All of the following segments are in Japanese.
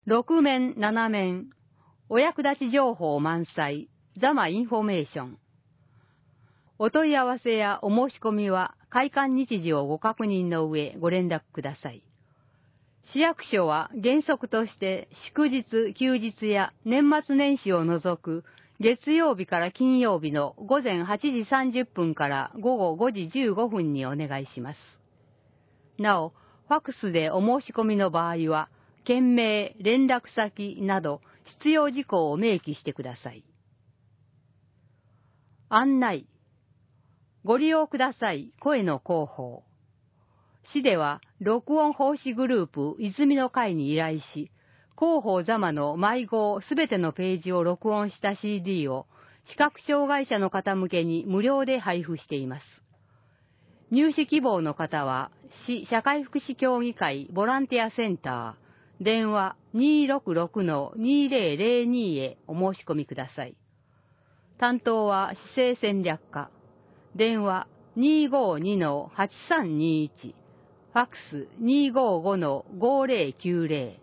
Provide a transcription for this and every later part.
6面7面、お役立ち情報満載、ザマインフォメーション。お問い合わせやお申し込みは開館日時をご確認の上ご連絡ください。市役所は原則として祝日、休日や年末年始を除く月曜日から金曜日の午前8時30分から午後5時15分にお願いします。なお、ファックスでお申し込みの場合は、件名、連絡先など必要事項を明記してください。案内。ご利用ください。声の広報。市では、録音奉仕グループ泉の会に依頼し、広報座間の毎号すべてのページを録音した CD を視覚障害者の方向けに無料で配布しています。入手希望の方は、市社会福祉協議会ボランティアセンター、電話 266-2002 へお申し込みください。担当は市政戦略課。電話 252-8321。ファックス 255-5090。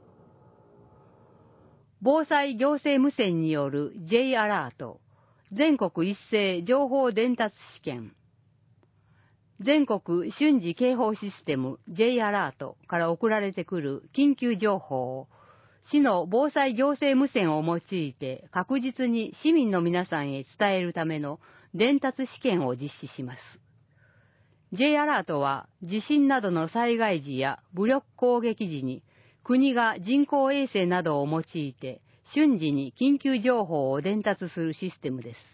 防災行政無線による J アラート。全国一斉情報伝達試験。全国瞬時警報システム J アラートから送られてくる緊急情報を市の防災行政無線を用いて確実に市民の皆さんへ伝えるための伝達試験を実施します。J アラートは地震などの災害時や武力攻撃時に国が人工衛星などを用いて瞬時に緊急情報を伝達するシステムです。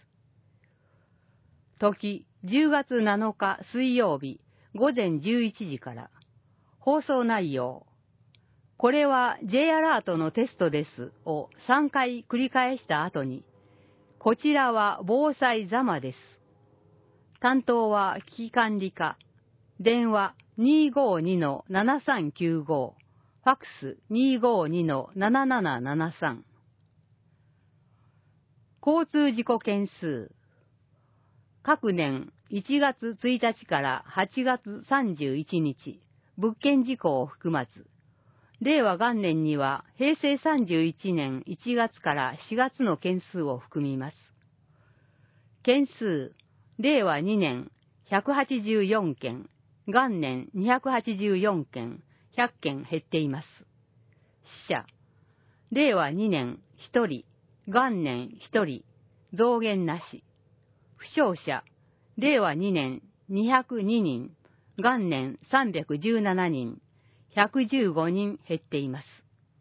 時、10月7日水曜日午前11時から。放送内容。これは J アラートのテストですを3回繰り返した後に、こちらは防災座間です。担当は危機管理課。電話 252-7395。ファックス 252-7773。交通事故件数。各年1月1日から8月31日、物件事故を含まず、令和元年には平成31年1月から4月の件数を含みます。件数、令和2年184件、元年284件、100件減っています。死者、令和2年1人、元年1人、増減なし。負傷者、令和2年202人、元年317人、115人減っています。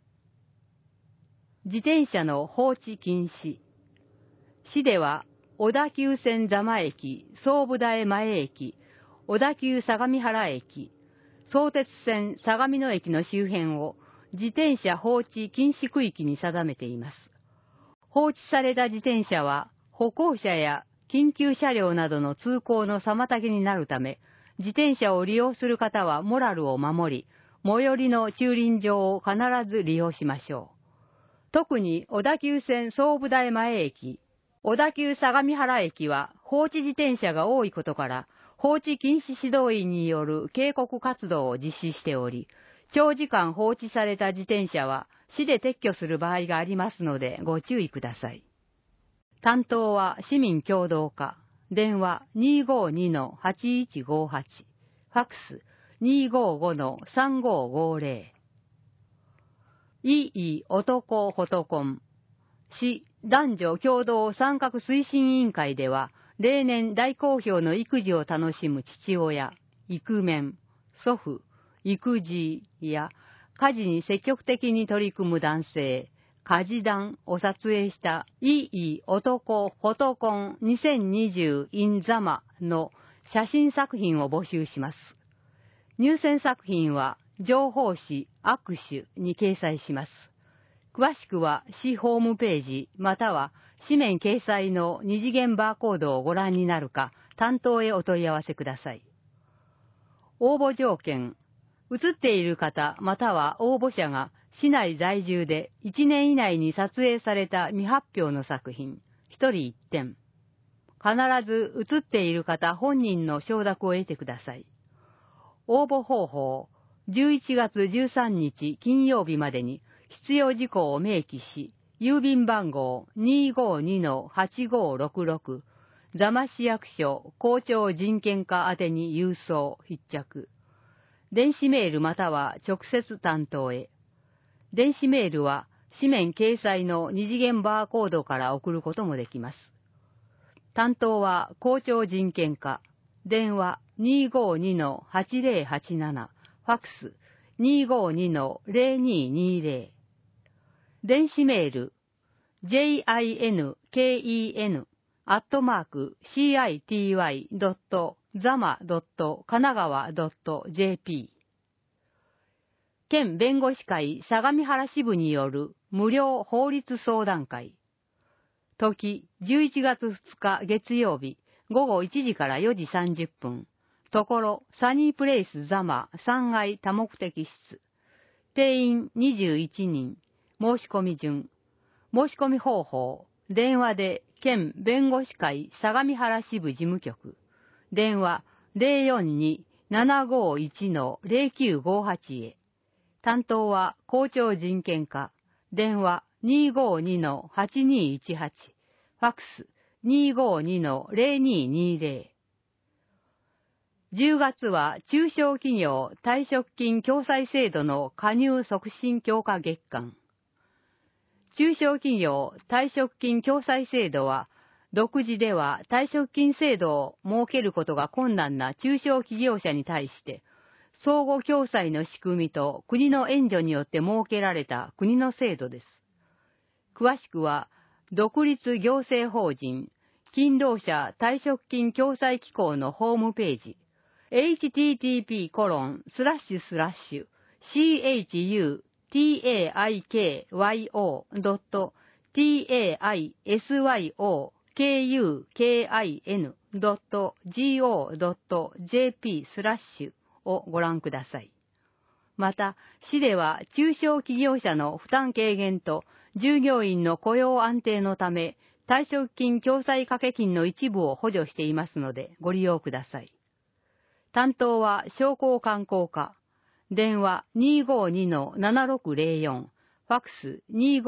自転車の放置禁止。市では、小田急線座間駅、総武台前駅、小田急相模原駅、相鉄線相模野駅の周辺を自転車放置禁止区域に定めています。放置された自転車は、歩行者や緊急車両などの通行の妨げになるため、自転車を利用する方はモラルを守り、最寄りの駐輪場を必ず利用しましょう。特に小田急線総武台前駅、小田急相模原駅は放置自転車が多いことから、放置禁止指導員による警告活動を実施しており、長時間放置された自転車は市で撤去する場合がありますのでご注意ください。担当は市民協働課。電話 252-8158。ファックス 255-3550。いい男フォトコン。市男女共同参画推進委員会では、例年大好評の育児を楽しむ父親、イクメン、祖父、育児や家事に積極的に取り組む男性、家事団を撮影したいい男フォトコン2020 in 座間の写真作品を募集します。入選作品は情報誌握手に掲載します。詳しくは市ホームページまたは紙面掲載の二次元バーコードをご覧になるか担当へお問い合わせください。応募条件。写っている方または応募者が市内在住で1年以内に撮影された未発表の作品、1人1点。必ず写っている方本人の承諾を得てください。応募方法、11月13日金曜日までに必要事項を明記し、郵便番号 252-8566、座間市役所校長人権課宛てに郵送必着。電子メールまたは直接担当へ。電子メールは紙面掲載の二次元バーコードから送ることもできます。担当は校長人権課。電話 252-8087、ファックス 252-0220。電子メール jinken@city.zama.kanagawa.jp。 県弁護士会相模原支部による無料法律相談会。時11月2日月曜日午後1時から4時30分。ところサニープレイスザマ3階多目的室。定員21人。申し込み順。申し込み方法。電話で県弁護士会相模原支部事務局。電話 042-751-0958 へ。担当は校長人権課。電話 252-8218。ファックス 252-0220。10月は中小企業退職金共済制度の加入促進強化月間。中小企業退職金共済制度は、独自では退職金制度を設けることが困難な中小企業者に対して、相互共済の仕組みと国の援助によって設けられた国の制度です。詳しくは、独立行政法人、勤労者退職金共済機構のホームページ、http://taisyokukin.go.jp/ をご覧ください。また、市では中小企業者の負担軽減と従業員の雇用安定のため、退職金共済掛け金の一部を補助していますのでご利用ください。担当は商工観光課。電話 252-7604、ファックス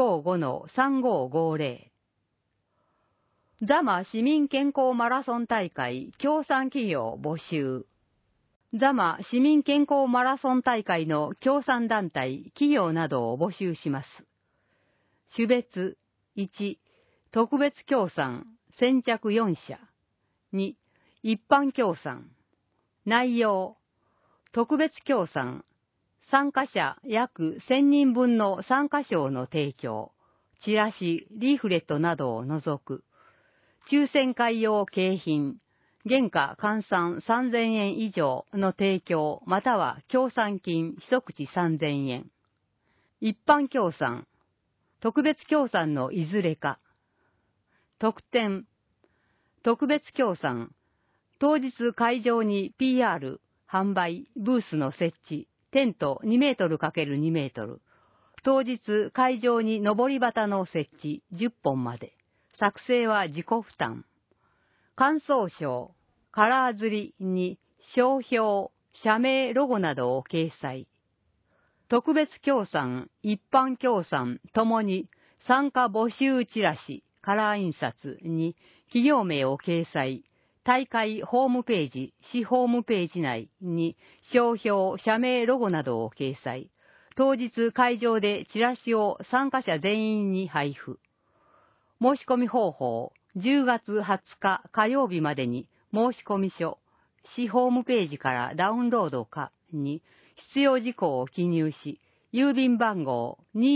255-3550。ザマ市民健康マラソン大会協賛企業募集。ザマ市民健康マラソン大会の協賛団体、企業などを募集します。種別1、特別協賛先着4社。2、一般協賛。内容、特別協賛、参加者約1000人分の参加賞の提供、チラシ、リーフレットなどを除く、抽選会用景品、原価換算3000円以上の提供または協賛金一口3000円。一般協賛、特別協賛のいずれか。特典、特別協賛、当日会場に PR、販売、ブースの設置、テント2メートル ×2 メートル。当日会場に上り旗の設置10本まで。作成は自己負担。感想章、カラー刷りに商標、社名、ロゴなどを掲載。特別協賛、一般協賛ともに参加募集チラシ、カラー印刷に企業名を掲載。大会ホームページ、市ホームページ内に商標、社名、ロゴなどを掲載。当日会場でチラシを参加者全員に配布。申し込み方法、10月20日火曜日までに申し込み書、市ホームページからダウンロードかに必要事項を記入し、郵便番号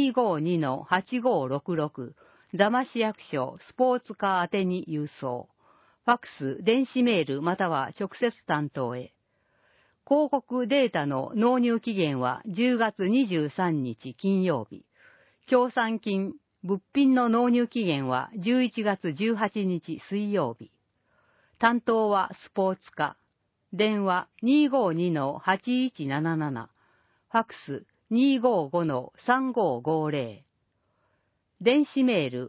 252-8566、座間市役所スポーツ課宛てに郵送。ファックス、電子メールまたは直接担当へ。広告データの納入期限は10月23日金曜日。協賛金、物品の納入期限は11月18日水曜日。担当はスポーツ課。電話 252-8177。ファックス 255-3550。電子メール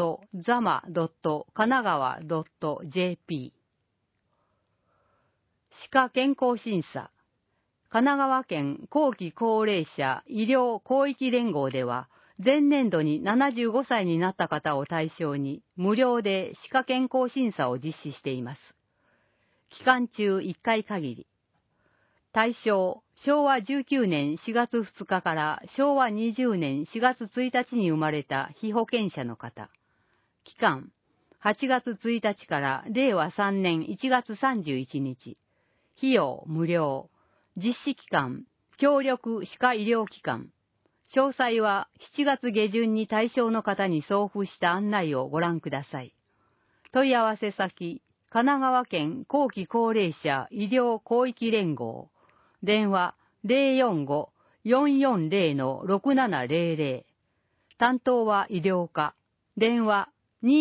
sport@city.zama.kanagawa.jp 歯科健康審査。神奈川県後期高齢者医療広域連合では、前年度に75歳になった方を対象に無料で歯科健康審査を実施しています。期間中1回限り。対象、昭和19年4月2日から昭和20年4月1日に生まれた被保険者の方。期間、8月1日から令和3年1月31日。費用無料。実施期間、協力歯科医療機関。詳細は7月下旬に対象の方に送付した案内をご覧ください。問い合わせ先、神奈川県後期高齢者医療広域連合。電話045-440-6700。担当は医療課。電話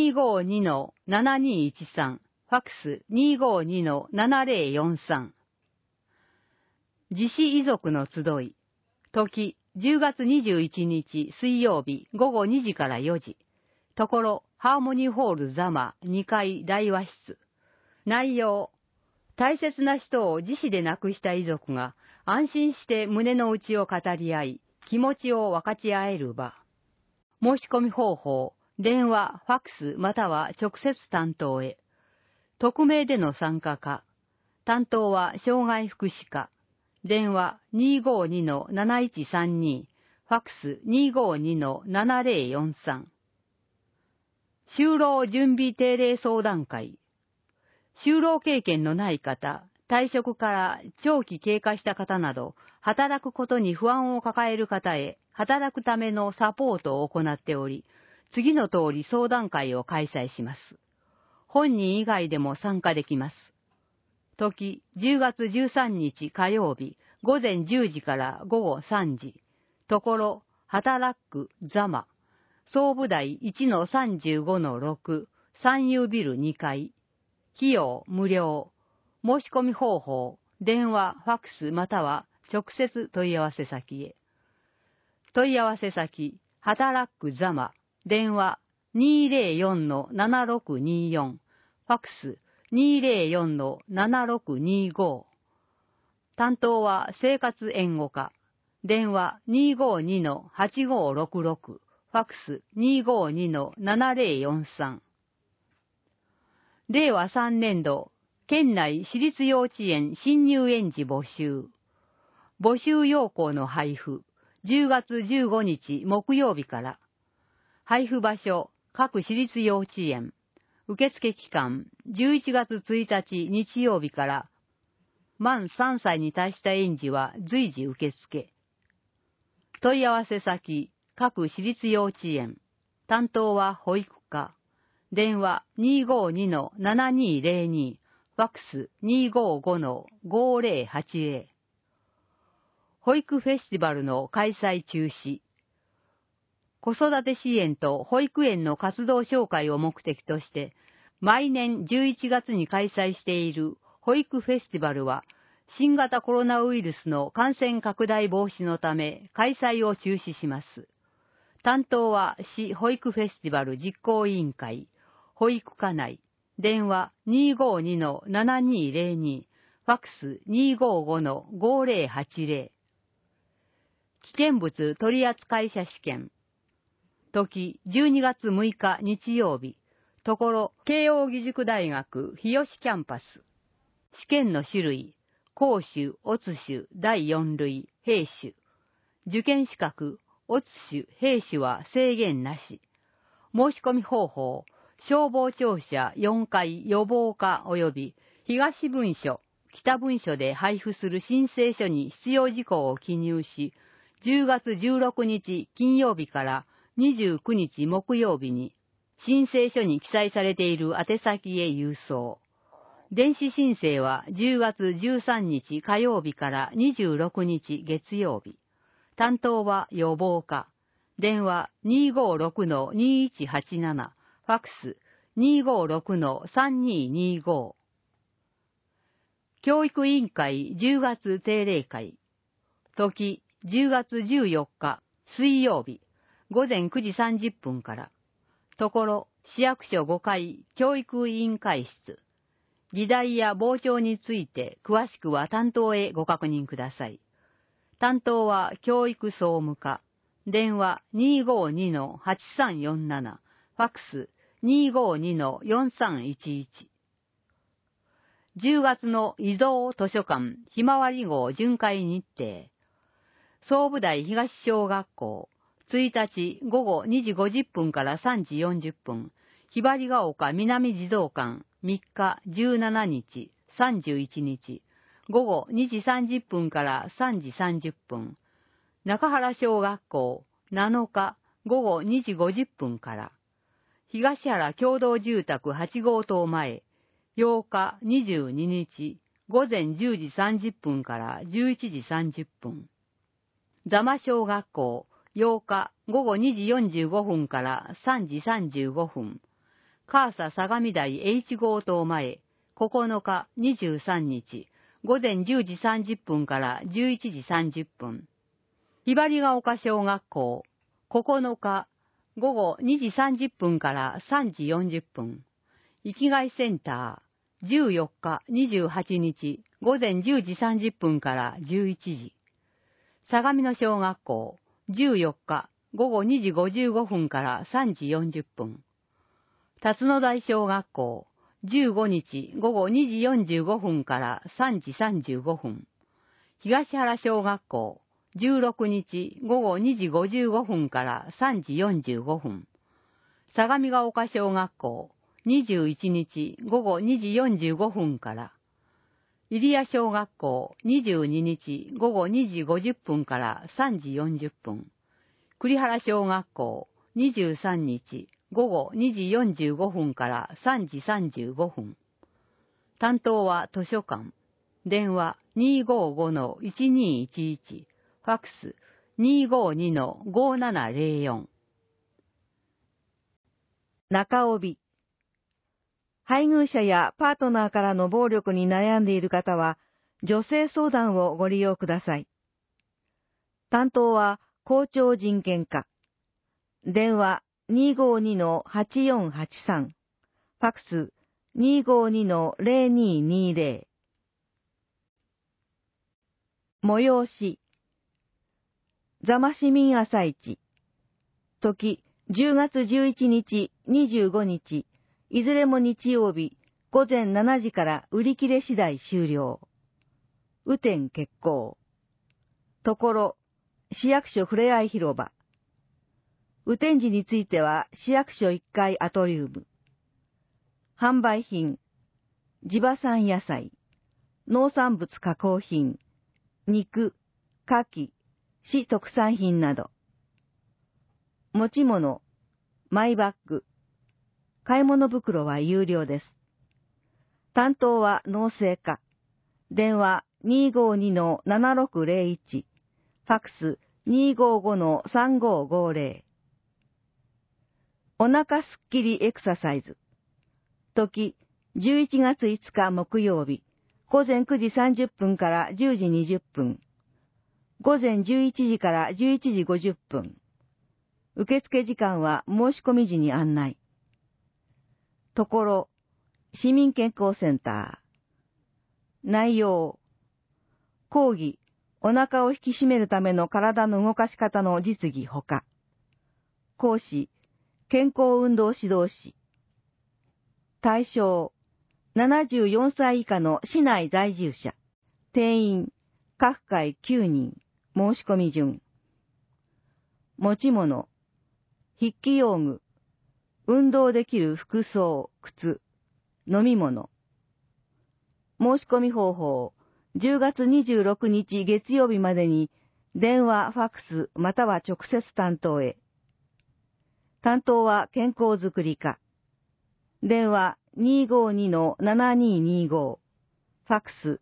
252-7213。ファックス252-7043。自死遺族の集い。時、10月21日水曜日午後2時から4時。ところ、ハーモニーホール座間2階大和室。内容。大切な人を自死で亡くした遺族が安心して胸の内を語り合い、気持ちを分かち合える場。申し込み方法。電話、ファックスまたは直接担当へ。匿名での参加か。担当は障害福祉課。電話252-7132。ファックス252-7043。就労準備定例相談会。就労経験のない方、退職から長期経過した方など、働くことに不安を抱える方へ、働くためのサポートを行っており、次の通り相談会を開催します。本人以外でも参加できます。時、10月13日火曜日、午前10時から午後3時。ところ、働く座間。総武台 1-35-6、三遊ビル2階。費用無料。申し込み方法、電話、ファックスまたは直接問い合わせ先へ。問い合わせ先、働く座間。電話204-7624。ファックス204-7625。担当は生活援護課。電話252-8566。ファックス252-7043。令和3年度、県内私立幼稚園新入園児募集。募集要項の配布。10月15日木曜日から。配布場所、各私立幼稚園。受付期間、11月1日日曜日から、満3歳に達した園児は随時受付。問い合わせ先、各私立幼稚園。担当は保育課。電話252-7202。ファックス255-5080。保育フェスティバルの開催中止。子育て支援と保育園の活動紹介を目的として、毎年11月に開催している保育フェスティバルは、新型コロナウイルスの感染拡大防止のため開催を中止します。担当は市保育フェスティバル実行委員会、保育課内、電話252-7202、ファックス255-5080。危険物取扱者試験。時、12月6日日曜日。ところ、慶應義塾大学日吉キャンパス。試験の種類、公種、乙種、第4類、兵種。受験資格、乙種、兵種は制限なし。申し込み方法、消防庁舎4階予防課及び東文書、北文書で配布する申請書に必要事項を記入し、10月16日金曜日から29日木曜日に、申請書に記載されている宛先へ郵送。電子申請は10月13日火曜日から26日月曜日。担当は予防課。電話256-2187。ファックス256-3225。教育委員会10月定例会。時10月14日水曜日午前9時30分から。ところ市役所5階教育委員会室。 議題や傍聴について詳しくは担当へご確認ください。担当は教育総務課。電話 252-8347。ファックス 252-4311。10月の移動図書館ひまわり号巡回日程。総武台東小学校。1日午後2時50分から3時40分。ひばりが丘南児童館。3日17日、31日。午後2時30分から3時30分。中原小学校7日午後2時50分から。東原共同住宅8号棟前8日22日午前10時30分から11時30分。座間小学校8日午後2時45分から3時35分。カーサ相模台 H 号棟前9日23日午前10時30分から11時30分。ひばりが丘小学校9日午後2時30分から3時40分。生きがいセンター14日28日午前10時30分から11時。相模野小学校14日午後2時55分から3時40分。辰野台小学校15日午後2時45分から3時35分。東原小学校16日午後2時55分から3時45分。相模が丘小学校21日午後2時45分から。入谷小学校22日午後2時50分から3時40分。栗原小学校23日午後2時45分から3時35分。担当は図書館。電話 255-1211。ファックス 252-5704。 中帯。配偶者やパートナーからの暴力に悩んでいる方は、女性相談をご利用ください。担当は校長人権課。電話 252-8483。ファックス 252-0220。催し。座間市民朝市。時、10月11日、25日、いずれも日曜日、午前7時から売り切れ次第終了。雨天決行。ところ、市役所ふれあい広場。雨天時については、市役所1階アトリウム。販売品、地場産野菜、農産物加工品、肉、牡蠣、市特産品など。持ち物、マイバッグ、買い物袋は有料です。担当は農政課。電話 252-7601。ファックス 255-3550。お腹すっきりエクササイズ。時、11月5日木曜日、午前9時30分から10時20分。午前11時から11時50分。受付時間は申し込み時に案内。ところ、市民健康センター。内容。講義、お腹を引き締めるための体の動かし方の実技ほか。講師、健康運動指導士。対象、74歳以下の市内在住者。定員、各会9人。申し込み順。持ち物、筆記用具、運動できる服装、靴、飲み物。申し込み方法、10月26日月曜日までに、電話、ファックス、または直接担当へ。担当は健康づくり課。電話 252-7225。ファックス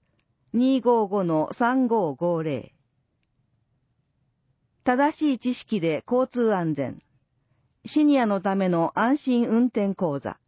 255-3550。正しい知識で交通安全。シニアのための安心運転講座。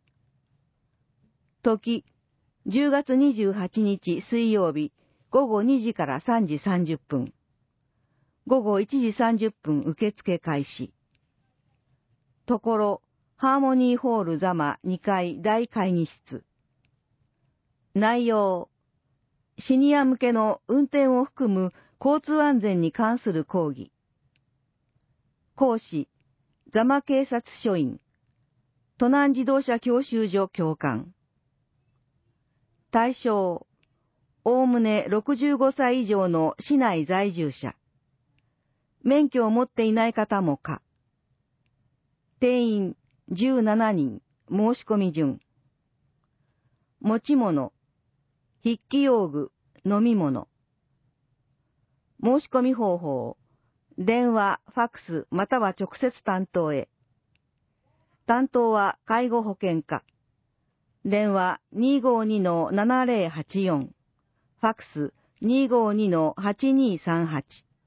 時、10月28日水曜日、午後2時から3時30分。午後1時30分受付開始。ところ、ハーモニーホール座間2階大会議室。 内容、シニア向けの運転を含む交通安全に関する講義。講師、座間警察署員、都南自動車教習所教官。対象、おおむね65歳以上の市内在住者。免許を持っていない方も可。定員17人、申し込み順。持ち物、筆記用具、飲み物。申し込み方法、電話、ファックスまたは直接担当へ。担当は介護保険課。電話 252-7084。ファックス 252-8238。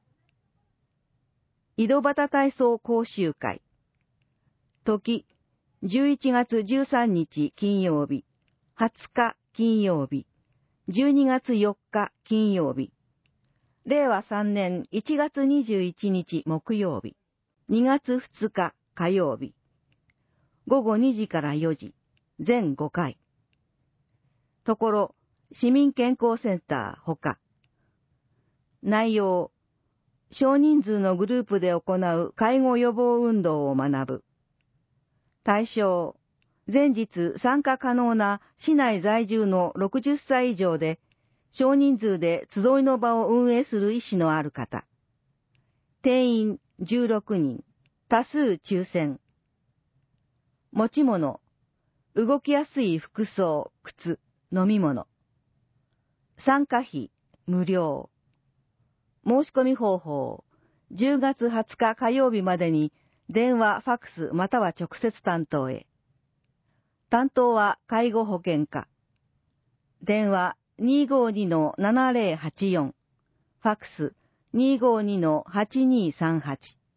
井戸端体操講習会。時、11月13日金曜日、20日金曜日、12月4日金曜日。令和3年1月21日木曜日、2月2日火曜日。午後2時から4時、全5回。ところ、市民健康センターほか。内容、少人数のグループで行う介護予防運動を学ぶ。対象、前日参加可能な市内在住の60歳以上で、少人数で集いの場を運営する意思のある方。定員16人、多数抽選。持ち物、動きやすい服装、靴、飲み物。参加費、無料。申し込み方法、10月20日火曜日までに電話、ファックスまたは直接担当へ。担当は介護保険課。電話 252-7084。ファックス 252-8238。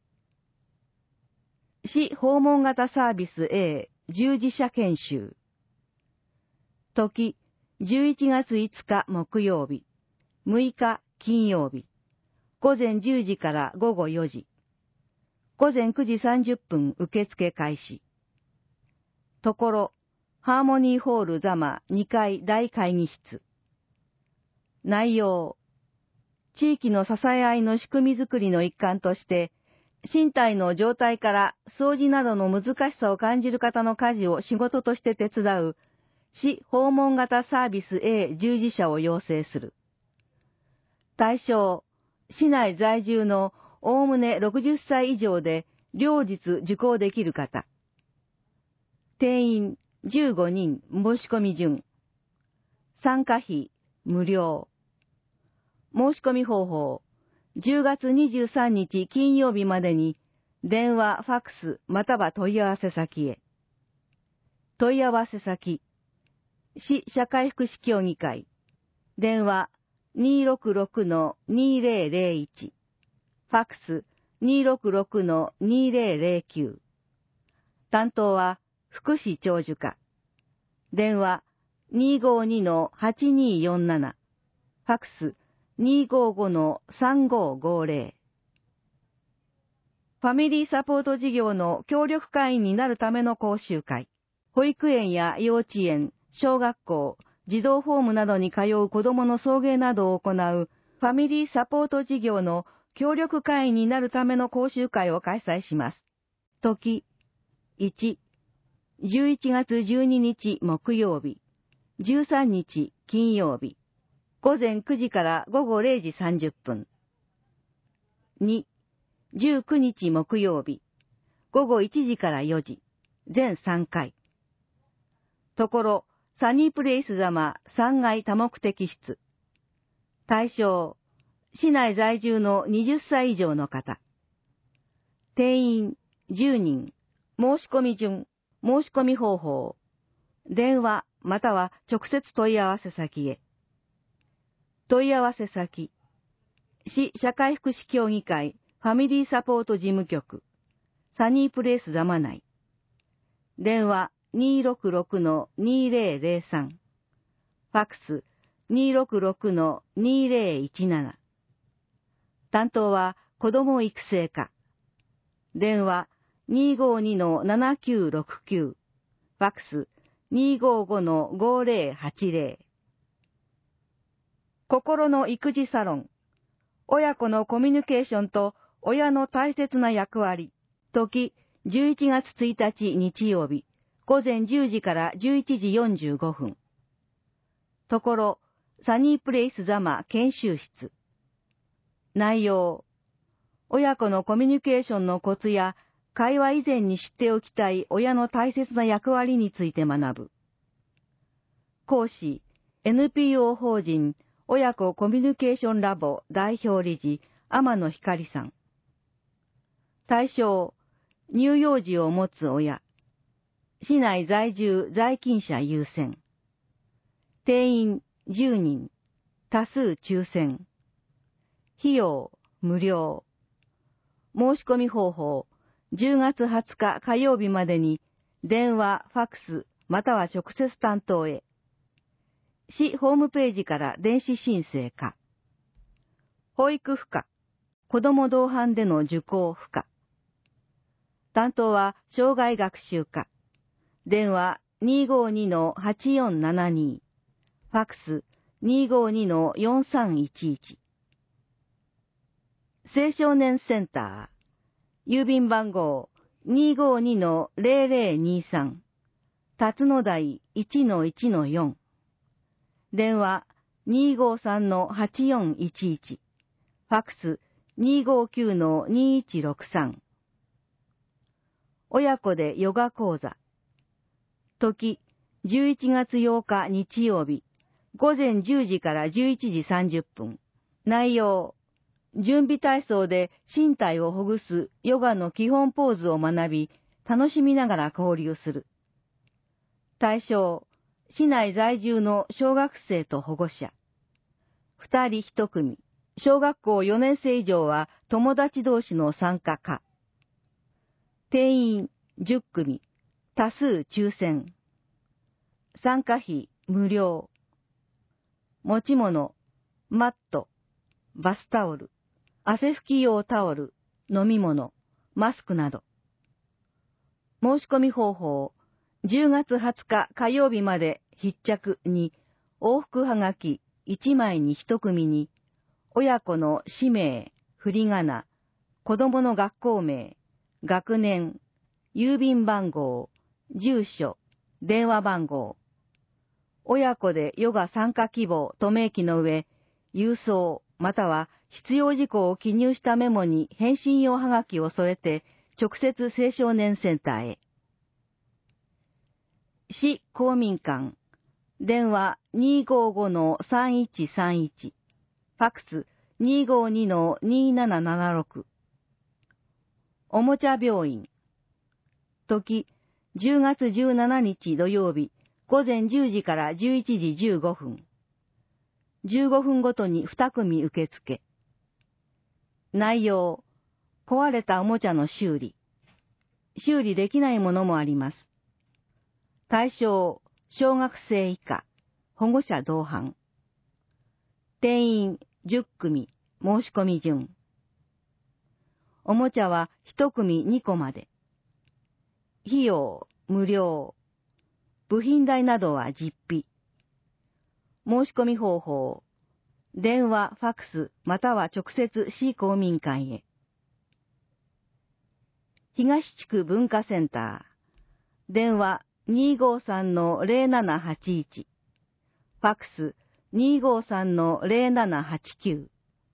市訪問型サービス A 従事者研修。時、11月5日木曜日、6日金曜日、午前10時から午後4時、午前9時30分受付開始。ところ、ハーモニーホール座間2階大会議室。内容、地域の支え合いの仕組みづくりの一環として、身体の状態から掃除などの難しさを感じる方の家事を仕事として手伝う、市訪問型サービス A 従事者を養成する。対象、市内在住のおおむね60歳以上で両日受講できる方。定員15人申し込み順。参加費無料。申し込み方法、10月23日金曜日までに電話、ファックスまたは問い合わせ先へ。問い合わせ先、市社会福祉協議会、電話 266-2001、ファックス 266-2009。担当は福祉長寿課、電話 252-8247、ファックス 255-3550。ファミリーサポート事業の協力会員になるための講習会。保育園や幼稚園、小学校、児童ホームなどに通う子どもの送迎などを行うファミリーサポート事業の協力会員になるための講習会を開催します。時、1、11月12日木曜日、13日金曜日、午前9時から午後0時30分。2、19日木曜日、午後1時から4時、全3回。ところ、サニープレイス座間3階多目的室。対象、市内在住の20歳以上の方。定員10人、申し込み順、申し込み方法、電話または直接問い合わせ先へ。問い合わせ先、市社会福祉協議会ファミリーサポート事務局、サニープレイス座間内。電話 266-2003。ファックス 266-2017。担当は子ども育成課。電話 252-7969。ファックス 255-5080。 心の育児サロン、親子のコミュニケーションと親の大切な役割、時11月1日日曜日、午前10時から11時45分。ところ、サニープレイスザマ研修室。内容、親子のコミュニケーションのコツや、会話以前に知っておきたい親の大切な役割について学ぶ。講師、NPO 法人親子コミュニケーションラボ代表理事、天野光さん。対象、乳幼児を持つ親。市内在住在勤者優先。定員10人。多数抽選。費用無料。申し込み方法、10月20日火曜日までに、電話、ファックス、または直接担当へ。市ホームページから電子申請か。保育不可。子ども同伴での受講不可。担当は障害学習課。電話 252-8472。ファックス 252-4311。青少年センター。郵便番号 252-0023。辰野台 1-1-4。電話 253-8411。ファックス 259-2163。親子でヨガ講座。時、11月8日日曜日、午前10時から11時30分。内容、準備体操で身体をほぐすヨガの基本ポーズを学び、楽しみながら交流する。対象、市内在住の小学生と保護者。2人1組。小学校4年生以上は友達同士の参加か。定員10組。多数抽選。参加費無料。持ち物、マット、バスタオル、汗拭き用タオル、飲み物、マスクなど。申し込み方法、10月20日火曜日まで必着に、往復はがき1枚に1組に、親子の氏名、振り仮名、子供の学校名、学年、郵便番号、住所、電話番号。親子でヨガ参加希望と明記の上、郵送または必要事項を記入したメモに返信用はがきを添えて直接青少年センターへ。市公民館。電話 255-3131。ファックス 252-2776。おもちゃ病院。時、10月17日土曜日、午前10時から11時15分。15分ごとに2組受付。内容、壊れたおもちゃの修理。修理できないものもあります。対象、小学生以下、保護者同伴。定員10組、申し込み順。おもちゃは1組2個まで。費用、無料。部品代などは実費。申し込み方法、電話、ファックス、または直接市公民館へ。東地区文化センター。電話 253-0781。ファックス 253-0789。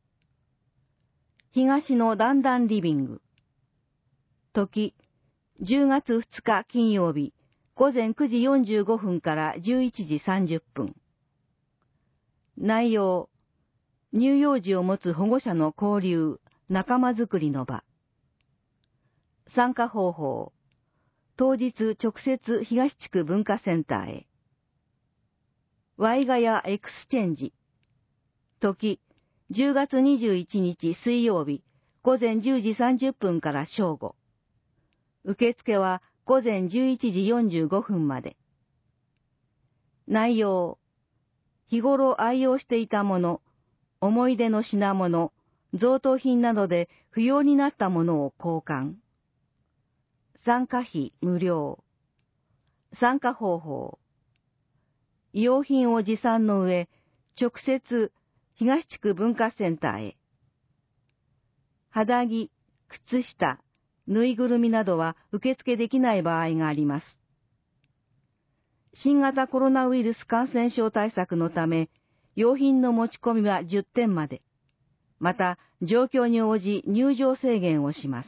東のだんだんリビング。時、10月2日金曜日、午前9時45分から11時30分。内容、乳幼児を持つ保護者の交流、仲間づくりの場。参加方法、当日直接東地区文化センターへ。ワイガヤエクスチェンジ。時、10月21日水曜日、午前10時30分から正午。受付は午前11時45分まで。内容、日頃愛用していたもの、思い出の品物、贈答品などで不要になったものを交換。参加費無料。参加方法。用品を持参の上、直接東地区文化センターへ。肌着、靴下、ぬいぐるみなどは受付できない場合があります。新型コロナウイルス感染症対策のため、用品の持ち込みは10点まで。また、状況に応じ入場制限をします。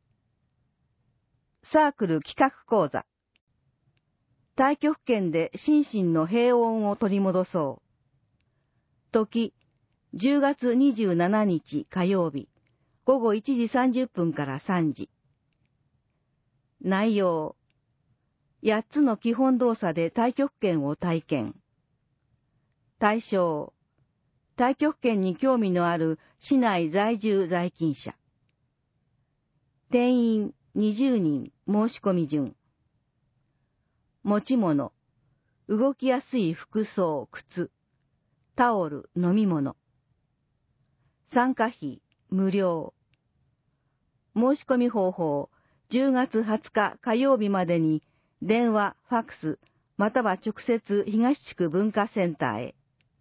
サークル企画講座。太極拳で心身の平穏を取り戻そう。時、10月27日火曜日、午後1時30分から3時。内容。8つの基本動作で太極拳を体験。対象。太極拳に興味のある市内在住在勤者。定員20人申し込み順。持ち物。動きやすい服装、靴。タオル、飲み物。参加費、無料。申し込み方法、10月20日火曜日までに、電話、ファックス、または直接東地区文化センターへ。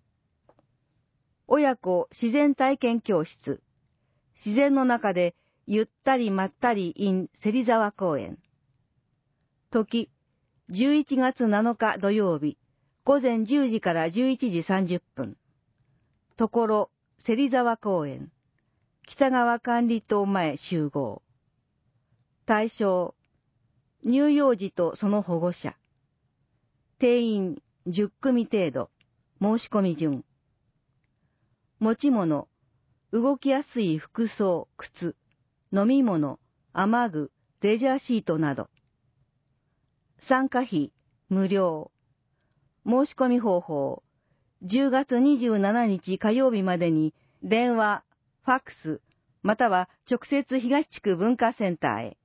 親子自然体験教室。自然の中でゆったりまったり in 芹沢公園。時、11月7日土曜日、午前10時から11時30分。ところ、芹沢公園。北川管理棟前集合。対象、乳幼児とその保護者。定員10組程度。申し込み順。持ち物、動きやすい服装、靴、飲み物、雨具、レジャーシートなど。参加費、無料。申し込み方法、10月27日火曜日までに、電話、ファックス、または直接東地区文化センターへ。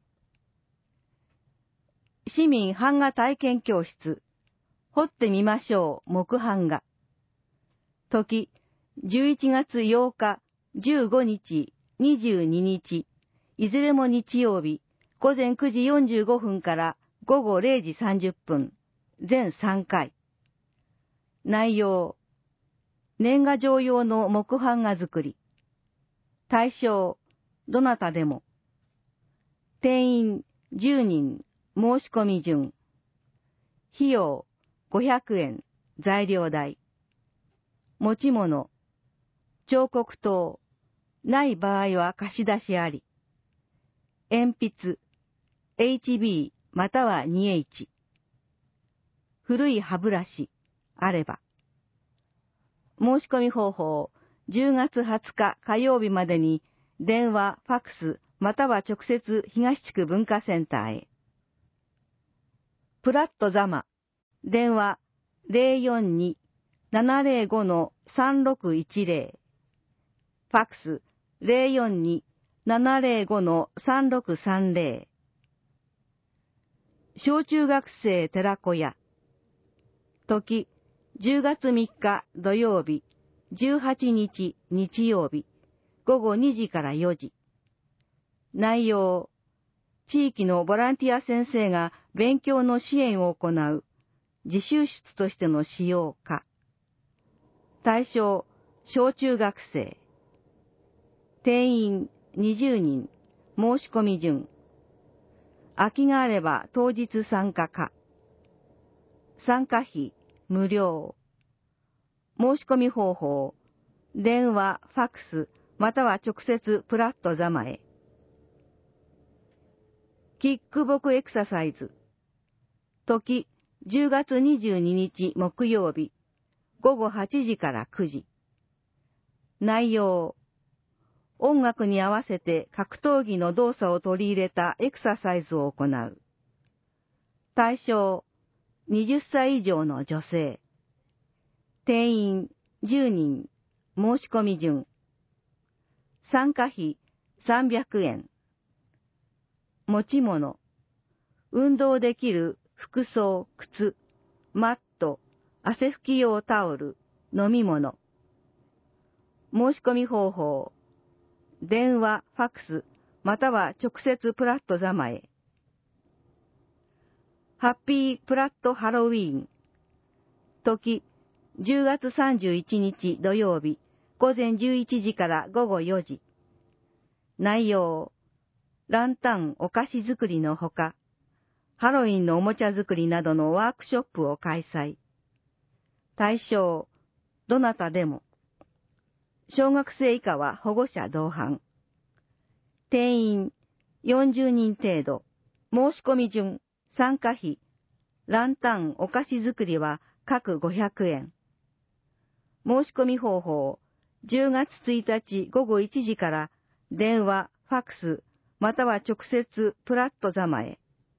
市民版画体験教室。彫ってみましょう、木版画。時、11月8日、15日、22日、いずれも日曜日、午前9時45分から午後0時30分、全3回。内容、年賀状用の木版画作り。対象、どなたでも。定員10人、申し込み順。費用500円、材料代。持ち物、彫刻刀、ない場合は貸し出しあり。鉛筆、HB または 2H。古い歯ブラシ、あれば。申し込み方法、10月20日火曜日までに、電話、ファックス、または直接東地区文化センターへ。プラットザマ、電話、042-705-3610。ファックス、042-705-3630。小中学生寺子屋。時、10月3日土曜日、18日日曜日、午後2時から4時。内容、地域のボランティア先生が勉強の支援を行う、自習室としての使用か。対象、小中学生。定員20人、申し込み順。空きがあれば当日参加か。参加費、無料。申し込み方法、電話、ファックス、または直接プラットザマへ。キックボクエクササイズ。時、10月22日木曜日、午後8時から9時。内容、音楽に合わせて格闘技の動作を取り入れたエクササイズを行う。対象、20歳以上の女性。定員10人、申し込み順。参加費300円。持ち物、運動できる服装、靴、マット、汗拭き用タオル、飲み物。申し込み方法、電話、ファックス、または直接プラットザマへ。ハッピープラットハロウィーン。時、10月31日土曜日、 午前11時から午後4時。内容、ランタンお菓子作りのほか、ハロウィンのおもちゃ作りなどのワークショップを開催。対象、どなたでも。小学生以下は保護者同伴。定員、40人程度。申し込み順、参加費、ランタンお菓子作りは各500円。申し込み方法、10月1日午後1時から電話、ファックス、または直接プラットざまへ。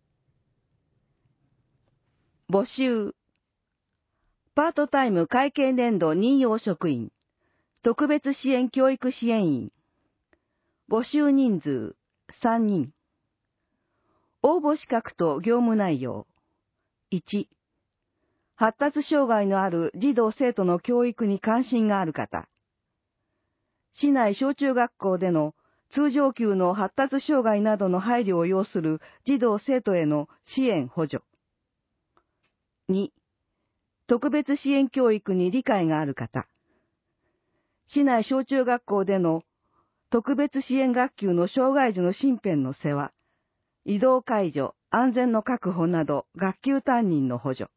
募集。パートタイム会計年度任用職員、特別支援教育支援員。募集人数3人。応募資格と業務内容。1、発達障害のある児童生徒の教育に関心がある方。市内小中学校での通常級の発達障害などの配慮を要する児童生徒への支援補助。2、特別支援教育に理解がある方。市内小中学校での特別支援学級の障害児の身辺の世話、移動介助、安全の確保など学級担任の補助。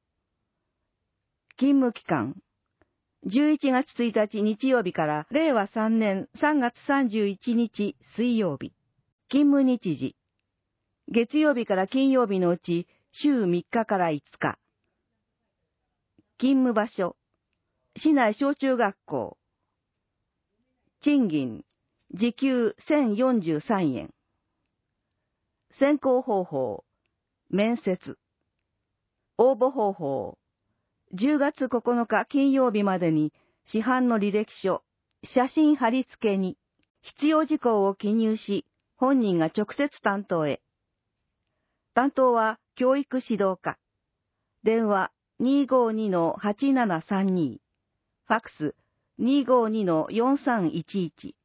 勤務期間、11月1日日曜日から令和3年3月31日水曜日。勤務日時、月曜日から金曜日のうち週3日から5日。勤務場所、市内小中学校。賃金、時給1043円。選考方法、面接。応募方法、10月9日金曜日までに市販の履歴書、写真貼り付けに必要事項を記入し、本人が直接担当へ。担当は教育指導課。電話 252-8732。ファックス 252-4311。